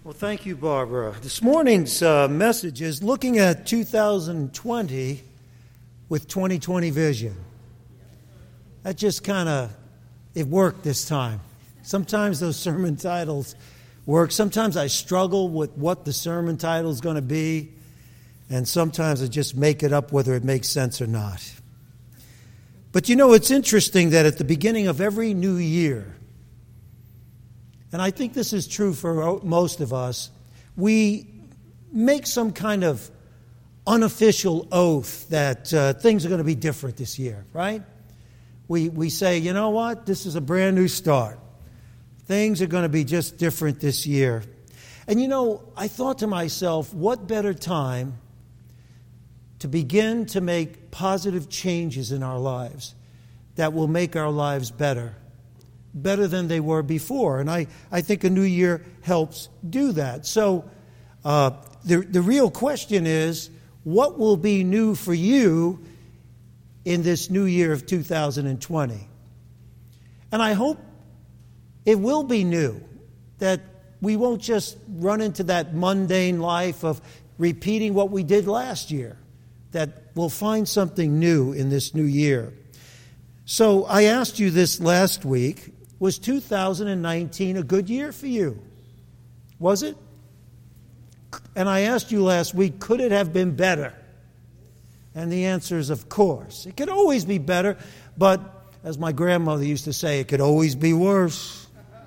Well, thank you, Barbara. This morning's message is looking at 2020 with 2020 vision. That just it worked this time. Sometimes those sermon titles work. Sometimes I struggle with what the sermon title is going to be, and sometimes I just make it up whether it makes sense or not. But you know, it's interesting that at the beginning of every new year, and I think this is true for most of us, we make some kind of unofficial oath that things are going to be different this year, right? We say, you know what, this is a brand new start. Things are going to be just different this year. And you know, I thought to myself, what better time to begin to make positive changes in our lives that will make our lives better than they were before. And I think a new year helps do that. So the real question is, what will be new for you in this new year of 2020? And I hope it will be new, that we won't just run into that mundane life of repeating what we did last year, that we'll find something new in this new year. So I asked you this last week. Was 2019 a good year for you? Was it? And I asked you last week, could it have been better? And the answer is, of course. It could always be better, but as my grandmother used to say, it could always be worse.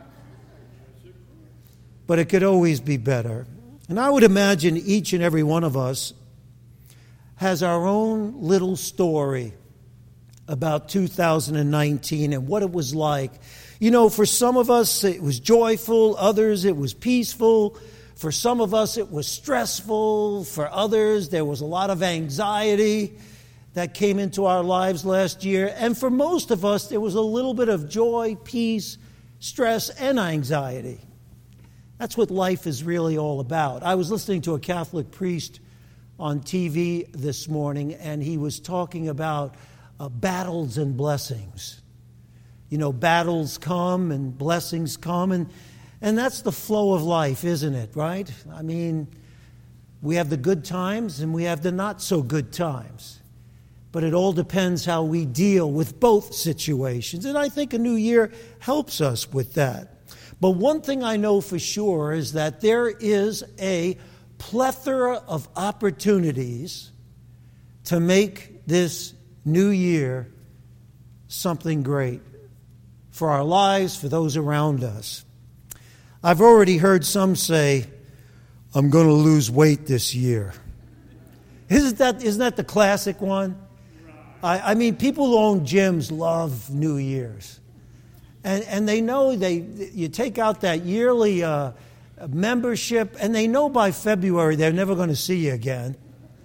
But it could always be better. And I would imagine each and every one of us has our own little story about 2019 and what it was like. You know, for some of us it was joyful, others it was peaceful. For some of us it was stressful. For others there was a lot of anxiety that came into our lives last year. And for most of us there was a little bit of joy, peace, stress, and anxiety. That's what life is really all about. I was listening to a Catholic priest on TV this morning, and he was talking about battles and blessings. You know, battles come and blessings come, and that's the flow of life, isn't it, right? I mean, we have the good times and we have the not so good times. But it all depends how we deal with both situations. And I think a new year helps us with that. But one thing I know for sure is that there is a plethora of opportunities to make this new year something great for our lives, for those around us. I've already heard some say, I'm going to lose weight this year. Isn't that the classic one? I mean, people who own gyms love New Year's. And they know you take out that yearly membership, and they know by February they're never going to see you again.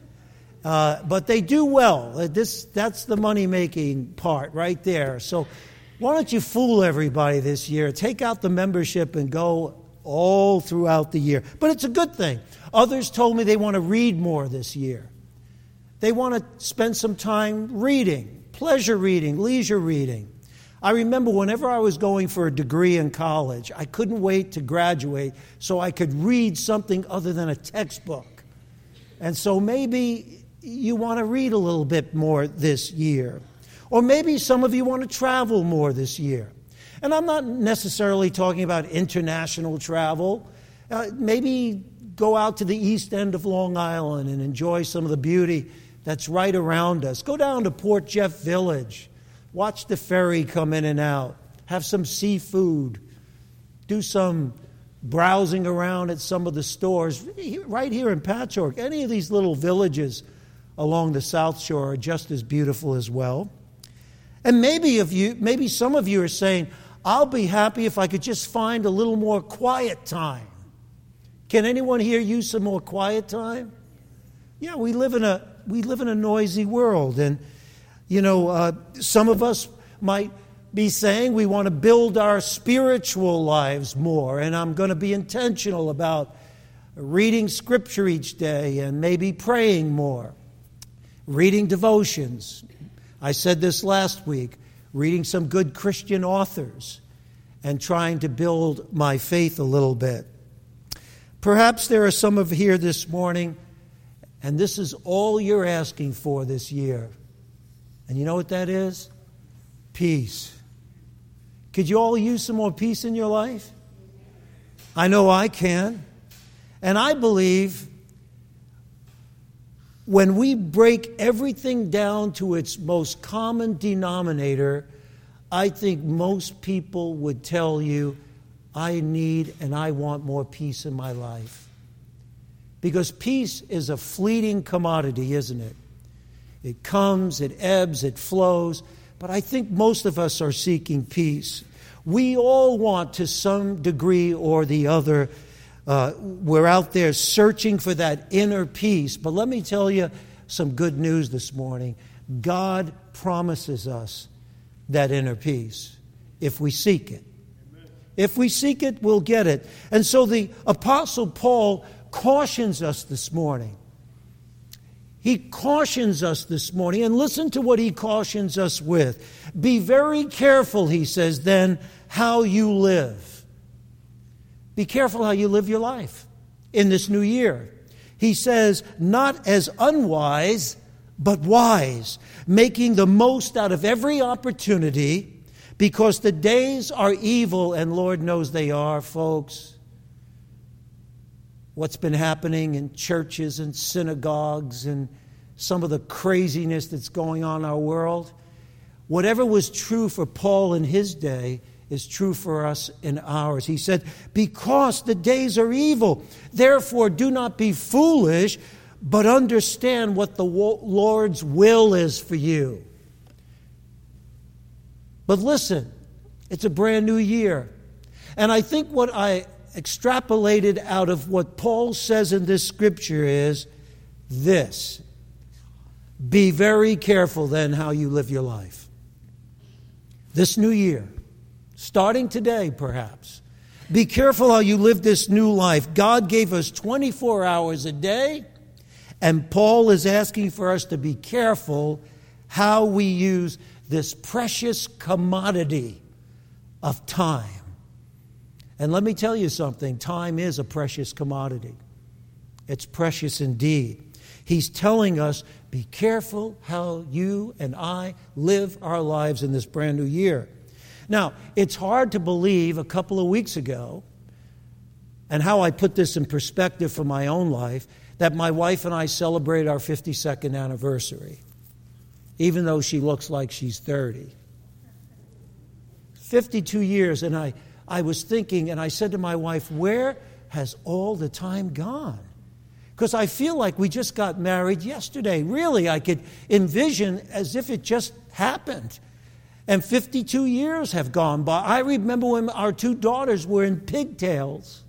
But they do well. That's the money-making part right there. So why don't you fool everybody this year? Take out the membership and go all throughout the year. But it's a good thing. Others told me they want to read more this year. They want to spend some time reading, pleasure reading, leisure reading. I remember whenever I was going for a degree in college, I couldn't wait to graduate so I could read something other than a textbook. And so maybe you want to read a little bit more this year. Or maybe some of you want to travel more this year. And I'm not necessarily talking about international travel. Maybe go out to the east end of Long Island and enjoy some of the beauty that's right around us. Go down to Port Jeff Village. Watch the ferry come in and out. Have some seafood. Do some browsing around at some of the stores. Right here in Patchogue, any of these little villages along the South Shore are just as beautiful as well. And maybe some of you are saying, I'll be happy if I could just find a little more quiet time. Can anyone here use some more quiet time? Yeah, we live in a noisy world, and you know, some of us might be saying we want to build our spiritual lives more, and I'm going to be intentional about reading Scripture each day and maybe praying more, reading devotions. I said this last week, reading some good Christian authors and trying to build my faith a little bit. Perhaps there are some of here this morning, and this is all you're asking for this year. And you know what that is? Peace. Could you all use some more peace in your life? I know I can. And I believe when we break everything down to its most common denominator, I think most people would tell you, I need and I want more peace in my life. Because peace is a fleeting commodity, isn't it? It comes, it ebbs, it flows. But I think most of us are seeking peace. We all want to some degree or the other. We're out there searching for that inner peace. But let me tell you some good news this morning. God promises us that inner peace if we seek it. Amen. If we seek it, we'll get it. And so the Apostle Paul cautions us this morning. He cautions us this morning, and listen to what he cautions us with. Be very careful, he says, then, how you live. Be careful how you live your life in this new year. He says, not as unwise, but wise, making the most out of every opportunity, because the days are evil, and Lord knows they are, folks. What's been happening in churches and synagogues and some of the craziness that's going on in our world. Whatever was true for Paul in his day is true for us in ours. He said, because the days are evil, therefore do not be foolish, but understand what the Lord's will is for you. But listen, it's a brand new year. And I think what I extrapolated out of what Paul says in this scripture is this. Be very careful then how you live your life. This new year, starting today perhaps, be careful how you live this new life. God gave us 24 hours a day, and Paul is asking for us to be careful how we use this precious commodity of time. And let me tell you something, time is a precious commodity. It's precious indeed. He's telling us, be careful how you and I live our lives in this brand new year. Now, it's hard to believe a couple of weeks ago, and how I put this in perspective for my own life, that my wife and I celebrate our 52nd anniversary, even though she looks like she's 30. 52 years, and I was thinking, and I said to my wife, where has all the time gone? Because I feel like we just got married yesterday. Really, I could envision as if it just happened. And 52 years have gone by. I remember when our two daughters were in pigtails.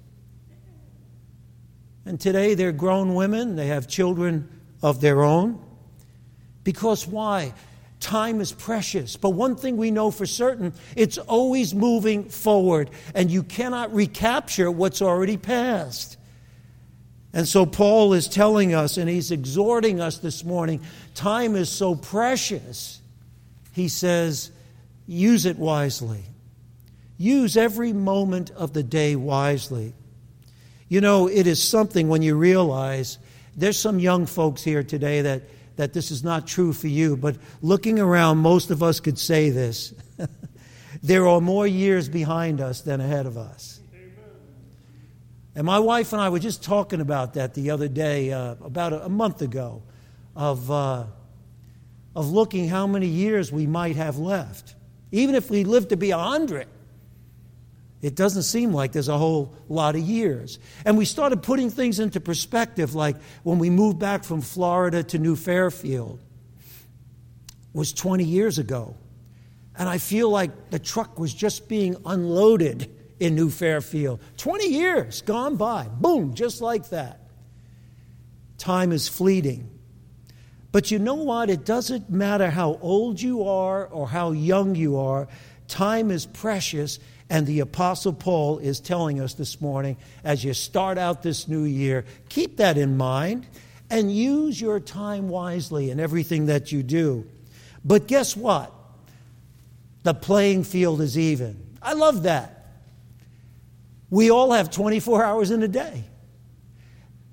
And today they're grown women. They have children of their own. Because why? Time is precious. But one thing we know for certain, it's always moving forward. And you cannot recapture what's already passed. And so Paul is telling us, and he's exhorting us this morning, time is so precious. He says, use it wisely. Use every moment of the day wisely. You know, it is something when you realize, there's some young folks here today that this is not true for you, but looking around, most of us could say this. There are more years behind us than ahead of us. And my wife and I were just talking about that the other day, about a month ago, of looking how many years we might have left. Even if we live to be 100, it doesn't seem like there's a whole lot of years. And we started putting things into perspective, like when we moved back from Florida to New Fairfield, was 20 years ago. And I feel like the truck was just being unloaded in New Fairfield. 20 years gone by. Boom, just like that. Time is fleeting. But you know what? It doesn't matter how old you are or how young you are. Time is precious. And the Apostle Paul is telling us this morning, as you start out this new year, keep that in mind and use your time wisely in everything that you do. But guess what? The playing field is even. I love that. We all have 24 hours in a day.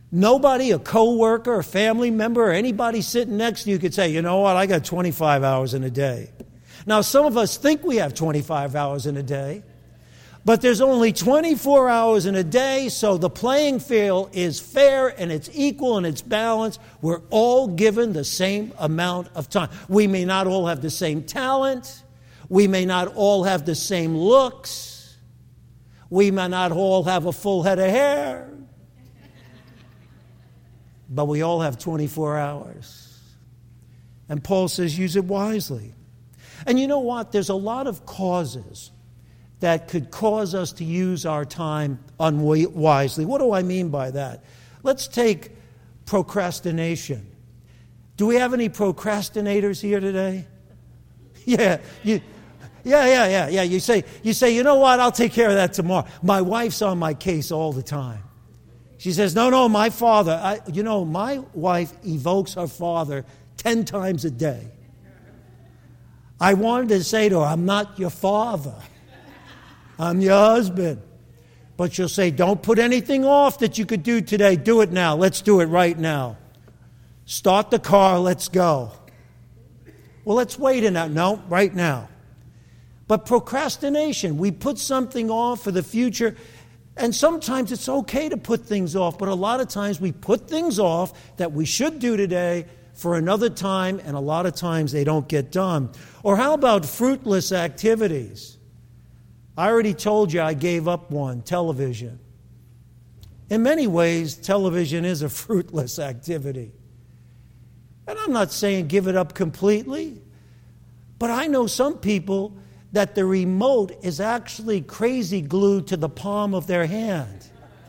Nobody, a coworker, a family member, or anybody sitting next to you could say, you know what, I got 25 hours in a day. Now, some of us think we have 25 hours in a day, but there's only 24 hours in a day, so the playing field is fair and it's equal and it's balanced. We're all given the same amount of time. We may not all have the same talent. We may not all have the same looks. We may not all have a full head of hair. But we all have 24 hours. And Paul says, use it wisely. And you know what? There's a lot of causes that could cause us to use our time unwisely. What do I mean by that? Let's take procrastination. Do we have any procrastinators here today? Yeah. You say, you know what? I'll take care of that tomorrow. My wife's on my case all the time. She says, no, my father. My wife evokes her father 10 times a day. I wanted to say to her, I'm not your father. I'm your husband. But she'll say, don't put anything off that you could do today. Do it now. Let's do it right now. Start the car. Let's go. Well, let's wait an hour. No, right now. But procrastination, we put something off for the future. And sometimes it's okay to put things off, but a lot of times we put things off that we should do today for another time, and a lot of times they don't get done. Or how about fruitless activities? I already told you I gave up one, television. In many ways, television is a fruitless activity. And I'm not saying give it up completely, but I know some people that the remote is actually crazy glued to the palm of their hand.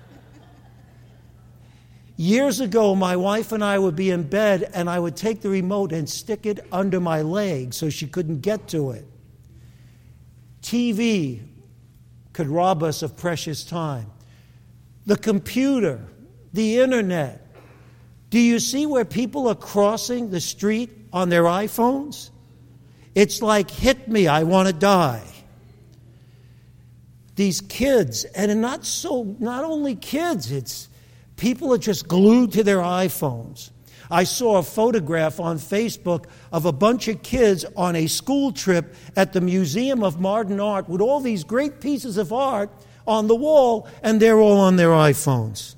Years ago, my wife and I would be in bed, and I would take the remote and stick it under my leg so she couldn't get to it. TV could rob us of precious time. The computer, the internet. Do you see where people are crossing the street on their iPhones? It's like, hit me, I want to die. These kids, and not only kids, it's people are just glued to their iPhones. I saw a photograph on Facebook of a bunch of kids on a school trip at the Museum of Modern Art with all these great pieces of art on the wall, and they're all on their iPhones.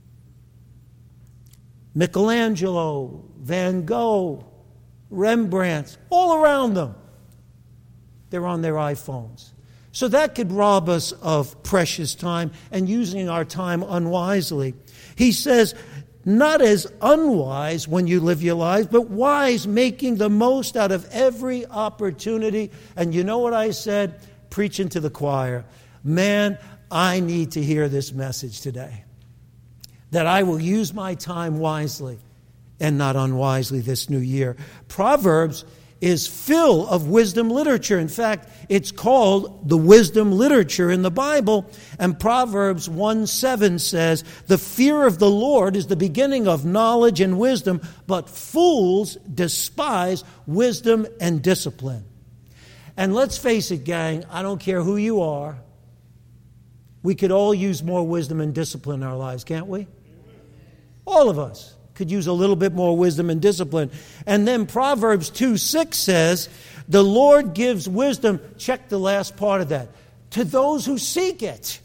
Michelangelo, Van Gogh, Rembrandt, all around them. They're on their iPhones. So that could rob us of precious time and using our time unwisely. He says, not as unwise when you live your lives, but wise, making the most out of every opportunity. And you know what I said? Preaching to the choir. Man, I need to hear this message today. That I will use my time wisely and not unwisely this new year. Proverbs is full of wisdom literature. In fact, it's called the wisdom literature in the Bible. And Proverbs 1:7 says, the fear of the Lord is the beginning of knowledge and wisdom, but fools despise wisdom and discipline. And let's face it, gang, I don't care who you are. We could all use more wisdom and discipline in our lives, can't we? All of us could use a little bit more wisdom and discipline. And then Proverbs 2:6 says, the Lord gives wisdom, check the last part of that, to those who seek it.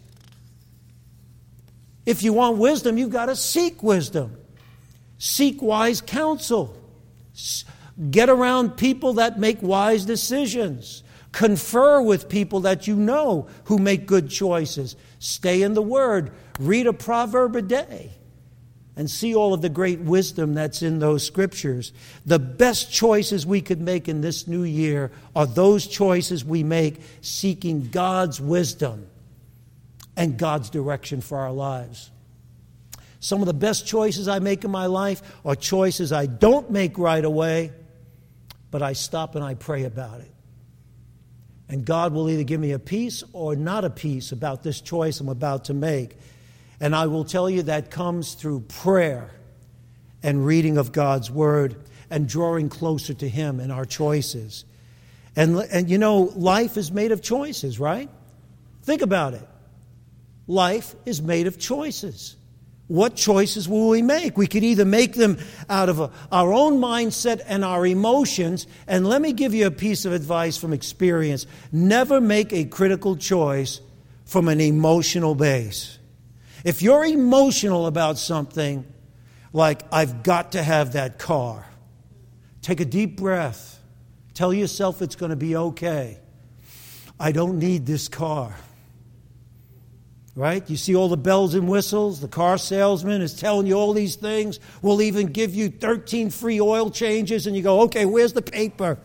If you want wisdom, you've got to seek wisdom. Seek wise counsel. Get around people that make wise decisions. Confer with people that you know who make good choices. Stay in the Word. Read a proverb a day. And see all of the great wisdom that's in those scriptures. The best choices we could make in this new year are those choices we make seeking God's wisdom and God's direction for our lives. Some of the best choices I make in my life are choices I don't make right away, but I stop and I pray about it. And God will either give me a peace or not a peace about this choice I'm about to make. And I will tell you that comes through prayer and reading of God's Word and drawing closer to Him in our choices. And you know, life is made of choices, right? Think about it. Life is made of choices. What choices will we make? We could either make them out of our own mindset and our emotions. And let me give you a piece of advice from experience. Never make a critical choice from an emotional base. If you're emotional about something, like, I've got to have that car, take a deep breath. Tell yourself it's going to be okay. I don't need this car. Right? You see all the bells and whistles. The car salesman is telling you all these things. We'll even give you 13 free oil changes. And you go, okay, where's the paper?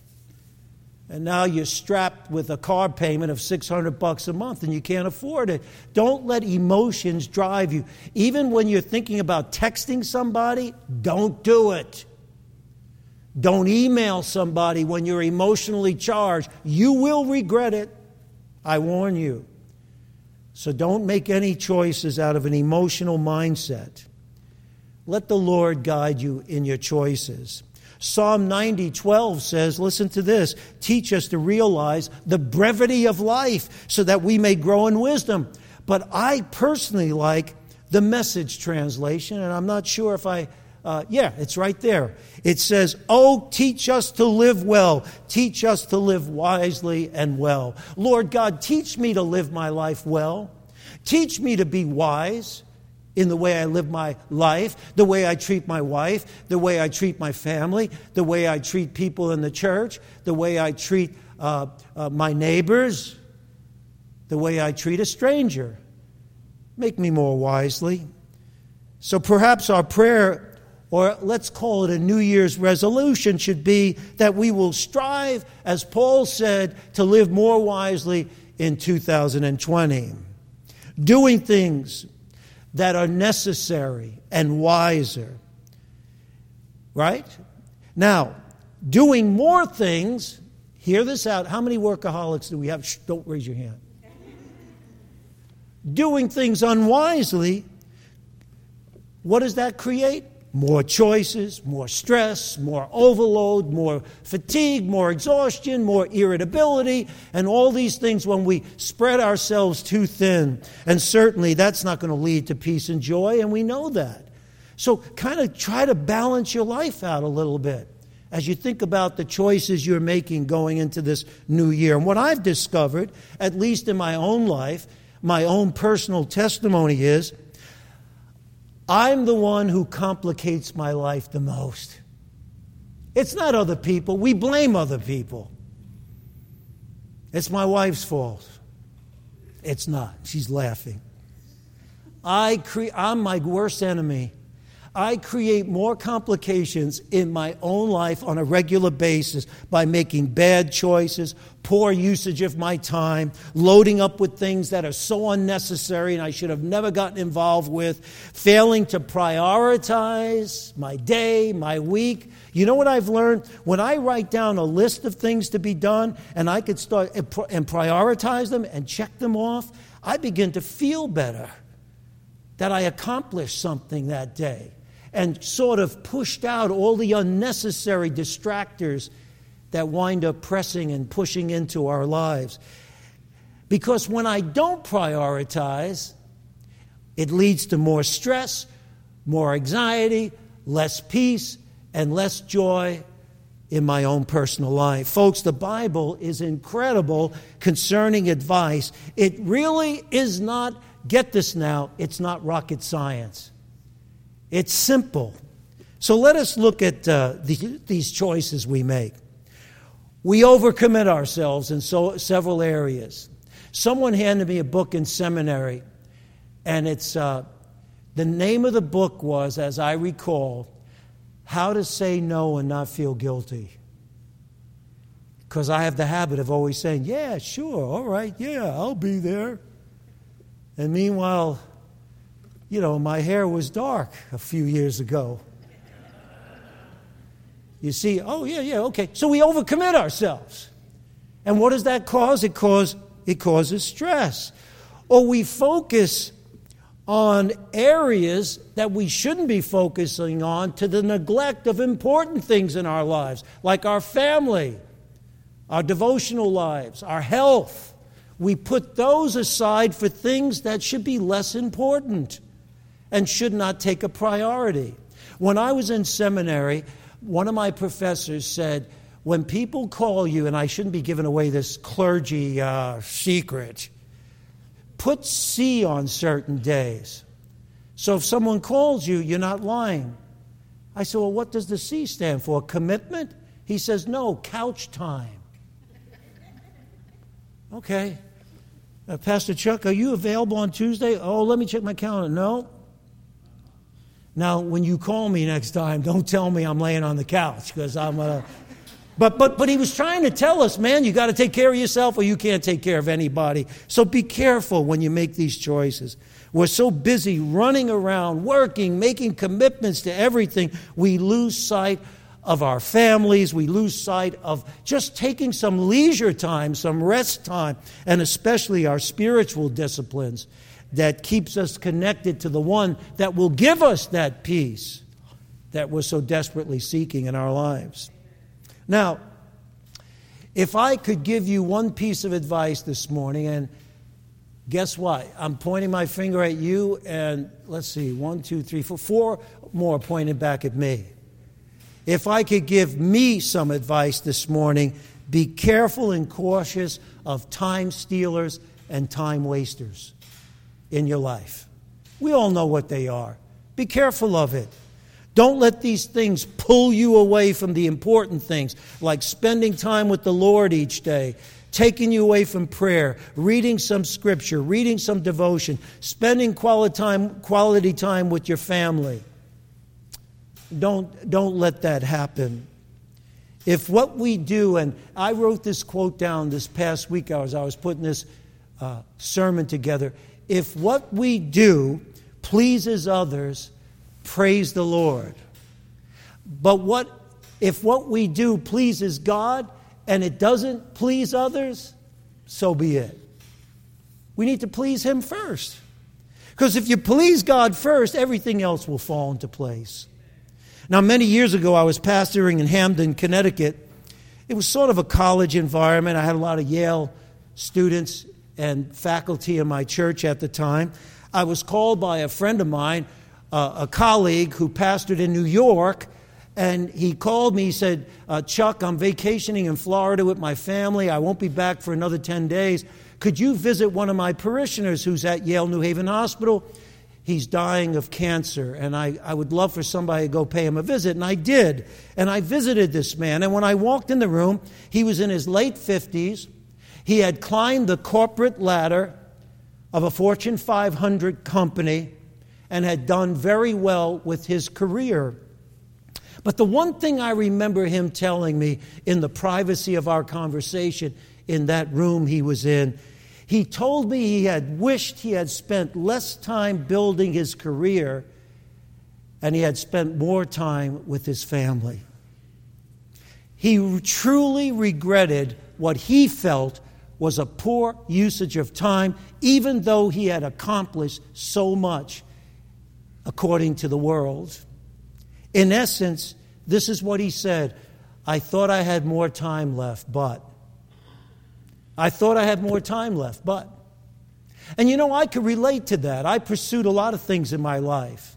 And now you're strapped with a car payment of $600 a month and you can't afford it. Don't let emotions drive you. Even when you're thinking about texting somebody, don't do it. Don't email somebody when you're emotionally charged. You will regret it. I warn you. So don't make any choices out of an emotional mindset. Let the Lord guide you in your choices. Psalm 90:12 says, listen to this, teach us to realize the brevity of life so that we may grow in wisdom. But I personally like the Message translation, and I'm not sure if it's right there. It says, oh, teach us to live well. Teach us to live wisely and well. Lord God, teach me to live my life well. Teach me to be wise in the way I live my life, the way I treat my wife, the way I treat my family, the way I treat people in the church, the way I treat my neighbors, the way I treat a stranger. Make me more wisely. So perhaps our prayer, or let's call it a New Year's resolution, should be that we will strive, as Paul said, to live more wisely in 2020. Doing things that are necessary and wiser. Right? Now, doing more things, hear this out. How many workaholics do we have? Shh, don't raise your hand. Doing things unwisely, what does that create? More choices, more stress, more overload, more fatigue, more exhaustion, more irritability, and all these things when we spread ourselves too thin. And certainly that's not going to lead to peace and joy, and we know that. So kind of try to balance your life out a little bit as you think about the choices you're making going into this new year. And what I've discovered, at least in my own life, my own personal testimony is, I'm the one who complicates my life the most. It's not other people. We blame other people. It's my wife's fault. It's not. She's laughing. I'm my worst enemy. I create more complications in my own life on a regular basis by making bad choices, poor usage of my time, loading up with things that are so unnecessary and I should have never gotten involved with, failing to prioritize my day, my week. You know what I've learned? When I write down a list of things to be done and I could start and prioritize them and check them off, I begin to feel better that I accomplished something that day and sort of pushed out all the unnecessary distractors that wind up pressing and pushing into our lives. Because when I don't prioritize, it leads to more stress, more anxiety, less peace, and less joy in my own personal life. Folks, the Bible is incredible concerning advice. It really is not, get this now, it's not rocket science. It's simple. So let us look at these choices we make. We overcommit ourselves in several areas. Someone handed me a book in seminary, and it's the name of the book was, as I recall, How to Say No and Not Feel Guilty. Because I have the habit of always saying, yeah, sure, all right, yeah, I'll be there. And meanwhile, you know, my hair was dark a few years ago. You see, oh, yeah, okay. So we overcommit ourselves. And what does that cause? It causes stress. Or we focus on areas that we shouldn't be focusing on to the neglect of important things in our lives, like our family, our devotional lives, our health. We put those aside for things that should be less important. and should not take a priority. When I was in seminary, one of my professors said, when people call you, and I shouldn't be giving away this clergy secret, put C on certain days. So if someone calls you, you're not lying. I said, well, what does the C stand for? Commitment? He says, no, couch time. Okay. Pastor Chuck, are you available on Tuesday? Oh, let me check my calendar. No. Now, when you call me next time, don't tell me I'm laying on the couch, because I'm going to... But he was trying to tell us, man, you got to take care of yourself or you can't take care of anybody. So be careful when you make these choices. We're so busy running around, working, making commitments to everything, we lose sight of our families. We lose sight of just taking some leisure time, some rest time, and especially our spiritual disciplines that keeps us connected to the one that will give us that peace that we're so desperately seeking in our lives. Now, if I could give you one piece of advice this morning, and guess what? I'm pointing my finger at you, and let's see, 1, 2, 3, 4 more pointed back at me. If I could give me some advice this morning, be careful and cautious of time stealers and time wasters in your life. We all know what they are. Be careful of it. Don't let these things pull you away from the important things, like spending time with the Lord each day, taking you away from prayer, reading some scripture, reading some devotion, spending quality time with your family. Don't let that happen. If what we do, and I wrote this quote down this past week as I was putting this sermon together, if what we do pleases others, praise the Lord. But if what we do pleases God and it doesn't please others, so be it. We need to please Him first. Because if you please God first, everything else will fall into place. Now, many years ago, I was pastoring in Hamden, Connecticut. It was sort of a college environment. I had a lot of Yale students and faculty in my church at the time. I was called by a friend of mine, a colleague who pastored in New York, and he called me. He said, Chuck, I'm vacationing in Florida with my family. I won't be back for another 10 days. Could you visit one of my parishioners who's at Yale New Haven Hospital? He's dying of cancer, and I would love for somebody to go pay him a visit. And I did. And I visited this man. And when I walked in the room, he was in his late 50s. He had climbed the corporate ladder of a Fortune 500 company and had done very well with his career. But the one thing I remember him telling me in the privacy of our conversation in that room he was in, he told me he had wished he had spent less time building his career and he had spent more time with his family. He truly regretted what he felt was a poor usage of time, even though he had accomplished so much according to the world. In essence, this is what he said: I thought I had more time left, but. I thought I had more time left, but. And you know, I could relate to that. I pursued a lot of things in my life.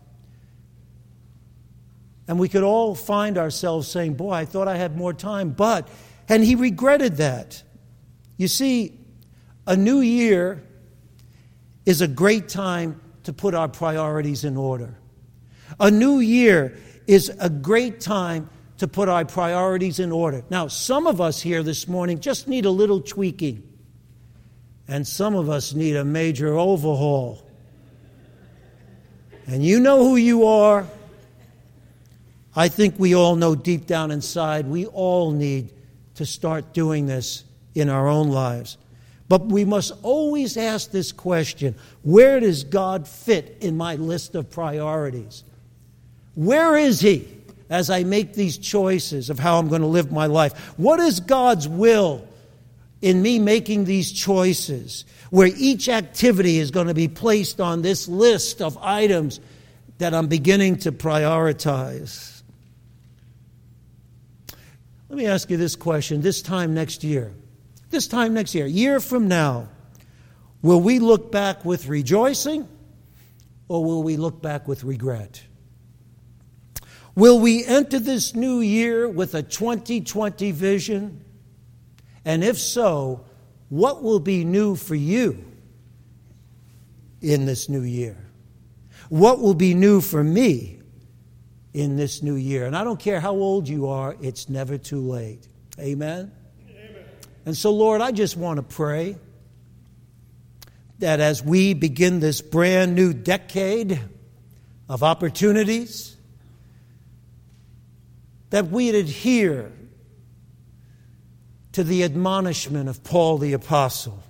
And we could all find ourselves saying, boy, I thought I had more time, but. And he regretted that. You see, a new year is a great time to put our priorities in order. A new year is a great time to put our priorities in order. Now, some of us here this morning just need a little tweaking, and some of us need a major overhaul. And you know who you are. I think we all know deep down inside we all need to start doing this in our own lives. But we must always ask this question: where does God fit in my list of priorities? Where is He as I make these choices of how I'm going to live my life? What is God's will in me making these choices, where each activity is going to be placed on this list of items that I'm beginning to prioritize? Let me ask you this question. This time next year, a year from now, will we look back with rejoicing, or will we look back with regret? Will we enter this new year with a 2020 vision? And if so, what will be new for you in this new year? What will be new for me in this new year? And I don't care how old you are, it's never too late. Amen? Amen. And so, Lord, I just want to pray that as we begin this brand new decade of opportunities, that we'd adhere to the admonishment of Paul the Apostle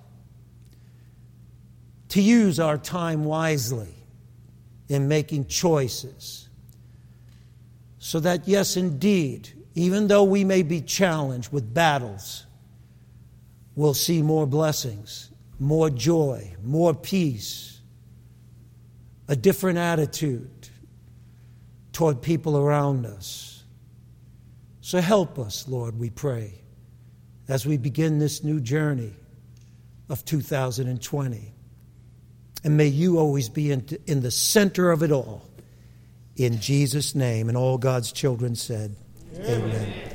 to use our time wisely in making choices, so that, yes, indeed, even though we may be challenged with battles, we'll see more blessings, more joy, more peace, a different attitude toward people around us. So help us, Lord, we pray, as we begin this new journey of 2020. And may you always be in the center of it all. In Jesus' name. And all God's children said, Amen. Amen.